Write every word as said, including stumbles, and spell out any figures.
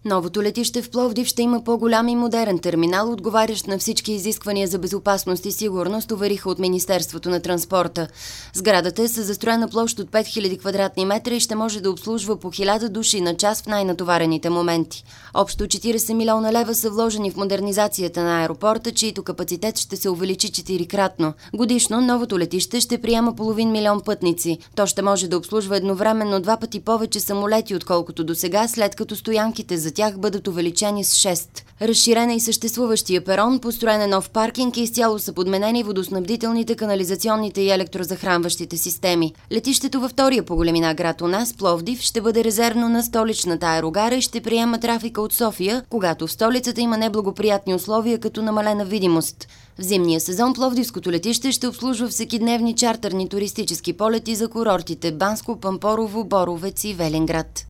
Новото летище в Пловдив ще има по-голям и модерен терминал, отговарящ на всички изисквания за безопасност и сигурност, увериха от Министерството на транспорта. Сградата е със застроена площ от пет хиляди квадратни метра и ще може да обслужва по хиляда души на час в най-натоварените моменти. Общо четирийсет милиона лева са вложени в модернизацията на аеропорта, чийто капацитет ще се увеличи четирикратно. Годишно новото летище ще приема половин милион пътници. То ще може да обслужва едновременно два пъти повече самолети, отколкото досега, след като стоянките за тях бъдат увеличени с шест. Разширена и съществуващия перон, построен е нов паркинг и изцяло са подменени водоснабдителните, канализационните и електрозахранващите системи. Летището във втория по големина град у нас, Пловдив, ще бъде резервно на столичната аерогара и ще приема трафика от София, когато в столицата има неблагоприятни условия като намалена видимост. В зимния сезон Пловдивското летище ще обслужва всекидневни чартерни туристически полети за курортите Банско, Пампорово, Боровец и Велинград.